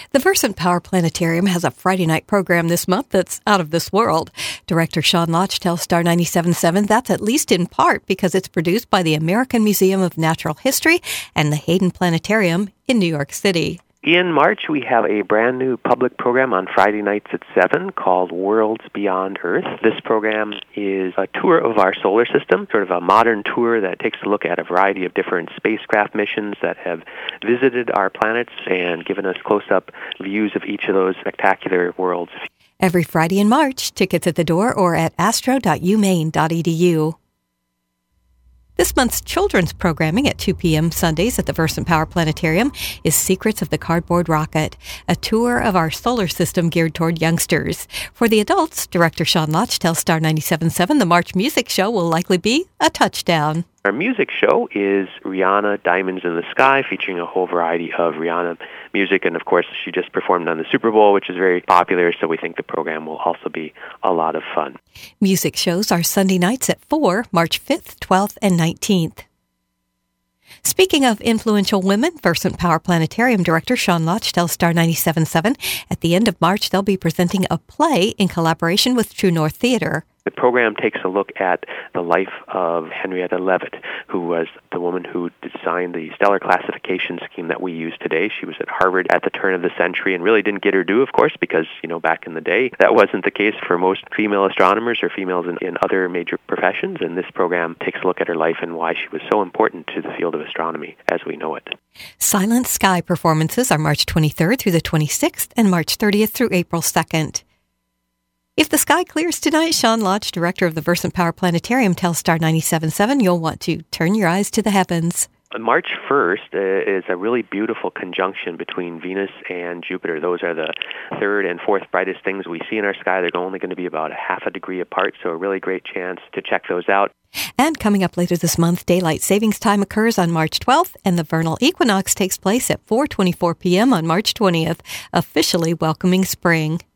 The Versant Power Planetarium has a Friday night program this month that's out of this world. Director Sean Lotch tells Star 97.7 that's at least in part because it's produced by the American Museum of Natural History and the Hayden Planetarium in New York City. In March, we have a brand new public program on Friday nights at 7 called Worlds Beyond Earth. This program is a tour of our solar system, sort of a modern tour that takes a look at a variety of different spacecraft missions that have visited our planets and given us close-up views of each of those spectacular worlds. Every Friday in March, tickets at the door or at astro.umaine.edu. This month's children's programming at 2 p.m. Sundays at the Versant Power Planetarium is Secrets of the Cardboard Rocket, a tour of our solar system geared toward youngsters. For the adults, Director Sean Lotch tells Star 97.7 the March music show will likely be a touchdown. Our music show is Rihanna Diamonds in the Sky, featuring a whole variety of Rihanna music. And, of course, she just performed on the Super Bowl, which is very popular, so we think the program will also be a lot of fun. Music shows are Sunday nights at 4, March 5th, 12th, and 19th. Speaking of influential women, Versant Power Planetarium Director Sean Lotch tells Star 97.7 at the end of March they'll be presenting a play in collaboration with True North Theater. The program takes a look at the life of Henrietta Leavitt, who was the woman who designed the stellar classification scheme that we use today. She was at Harvard at the turn of the century and really didn't get her due, of course, because, back in the day, that wasn't the case for most female astronomers or females in other major professions. And this program takes a look at her life and why she was so important to the field of astronomy as we know it. Silent Sky performances are March 23rd through the 26th and March 30th through April 2nd. If the sky clears tonight, Sean Lotch, director of the Versant Power Planetarium, tells Star 97.7 you'll want to turn your eyes to the heavens. March 1st is a really beautiful conjunction between Venus and Jupiter. Those are the third and fourth brightest things we see in our sky. They're only going to be about a half a degree apart, so a really great chance to check those out. And coming up later this month, Daylight Savings Time occurs on March 12th, and the vernal equinox takes place at 4:24 p.m. on March 20th, officially welcoming spring.